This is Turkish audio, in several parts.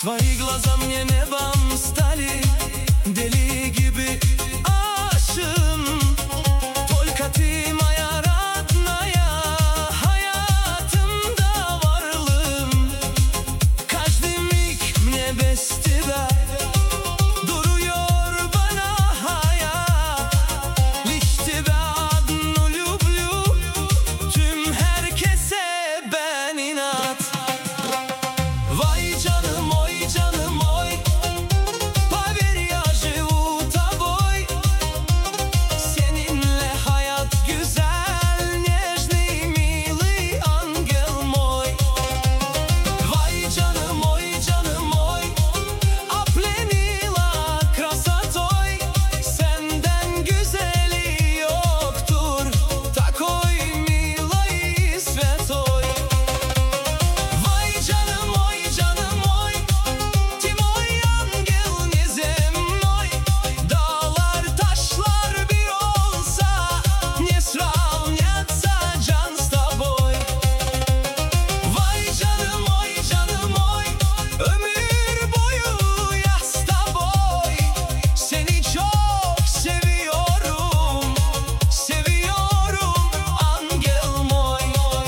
Твои глаза мне небом стали, deli gibi aşığım. Только ты моя родная, hayatımda varlığım. Каждый миг мне без тебя duruyor bana hayat. Лишь тебя одну люблю, tüm herkese ben inat. Vay canım oy canım oy, поверь, я живу тобой. Seninle hayat güzel, нежный, милый ангел мой. Vay canım oy canım oy, опленила красотой. Senden güzeli yoktur, такой милой и святой. Vay canım oy canım oy, ты мой ангел неземной. Dağlar taşlar bir olsa, не сравнятся can с тобой. Vay canım oy canım oy, ömür boyu я с тобой. Seni çok seviyorum, seviyorum ангел мой.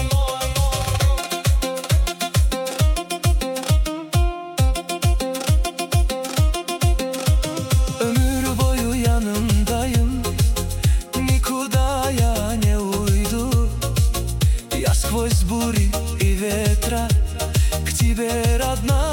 Ömür boyu yanımdayım, никуда я не уйду. Я сквозь бури и ветра к тебе, родная.